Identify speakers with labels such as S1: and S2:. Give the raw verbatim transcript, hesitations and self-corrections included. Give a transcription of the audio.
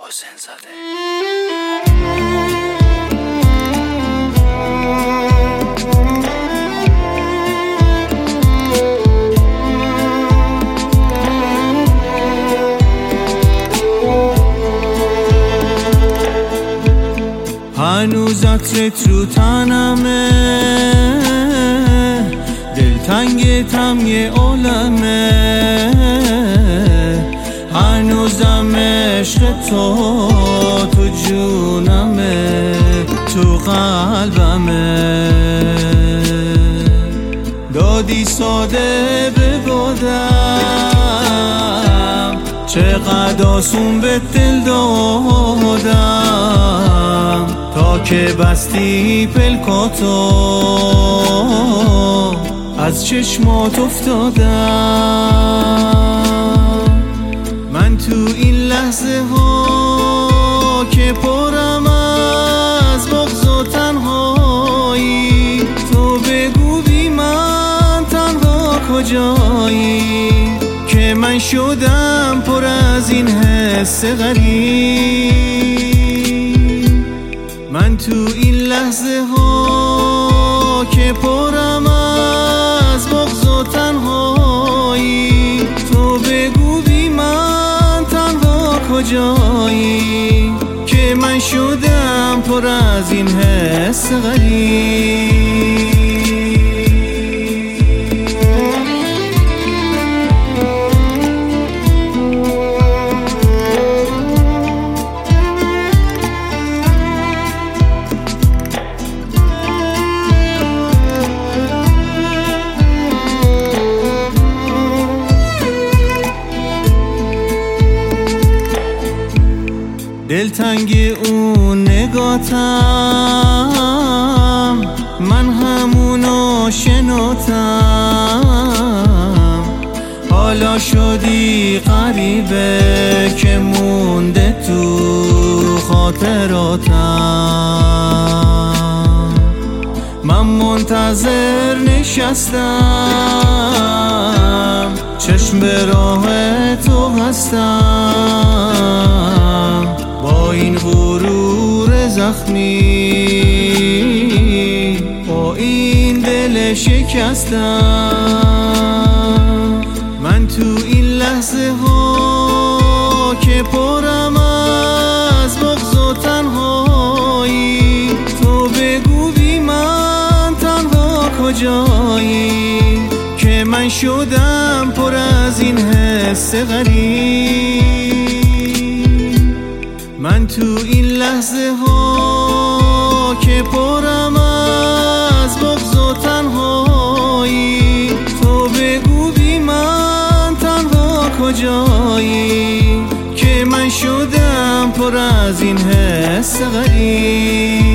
S1: حسین زاده.
S2: هنوز عطرت رو تنمه، دلتنگتم یه عالمه، هنوزم عشق تو تو جونمه، تو قلبمه. دادی ساده ببادم، چقدر آسون به دل دادم، تا که بستی پلکاتو از چشمات افتادم. من تو این لحظه ها که پرم از بغض و تنهایی، تو بگو بی من تنها کجایی، که من شدم پر از این حس غریب. من تو این لحظه ها که پرم از بغض و تنهایی، تو بگو بی من تنها کجایی، که من شدم پر از این حس غریب. دلتنگ اون نگاتم، من همونو شناتم، حالا شدی غریبه که مونده تو خاطراتم. من منتظر نشستم، چشم به راه تو هستم، با این غرور زخمی، با این دل شکستم. من تو این لحظه ها که پرم از بغض و تنهایی، تو بگو بی من تنها کجایی، که من شدم پر از این حس غریب. من تو این لحظه ها که پرم از بغض و تنهایی، تو بگو بی من تنها کجایی، که من شدم پر از این حس غریب.